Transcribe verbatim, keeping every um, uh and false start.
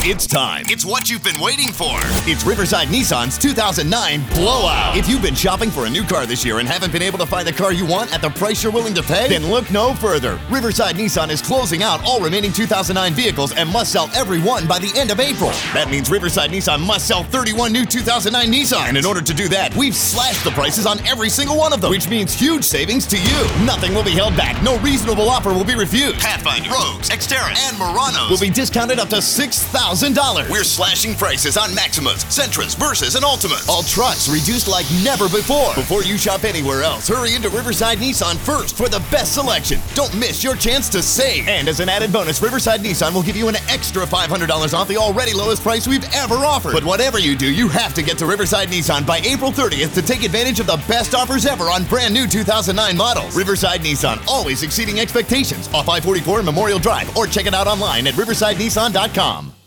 It's time. It's what you've been waiting for. It's Riverside Nissan's two thousand nine Blowout. If you've been shopping for a new car this year and haven't been able to find the car you want at the price you're willing to pay, then look no further. Riverside Nissan is closing out all remaining two thousand nine vehicles and must sell every one by the end of April. That means Riverside Nissan must sell thirty-one new two thousand nine Nissans. And in order to do that, we've slashed the prices on every single one of them, which means huge savings to you. Nothing will be held back. No reasonable offer will be refused. Pathfinder, Rogues, Xterra, and Muranos will be discounted up to six thousand dollars. We're slashing prices on Maximas, Sentras, Versas, and Ultimas. All trucks reduced like never before. Before you shop anywhere else, hurry into Riverside Nissan first for the best selection. Don't miss your chance to save. And as an added bonus, Riverside Nissan will give you an extra five hundred dollars off the already lowest price we've ever offered. But whatever you do, you have to get to Riverside Nissan by April thirtieth to take advantage of the best offers ever on brand new two thousand nine models. Riverside Nissan, always exceeding expectations. Off I forty-four Memorial Drive, or check it out online at riverside nissan dot com.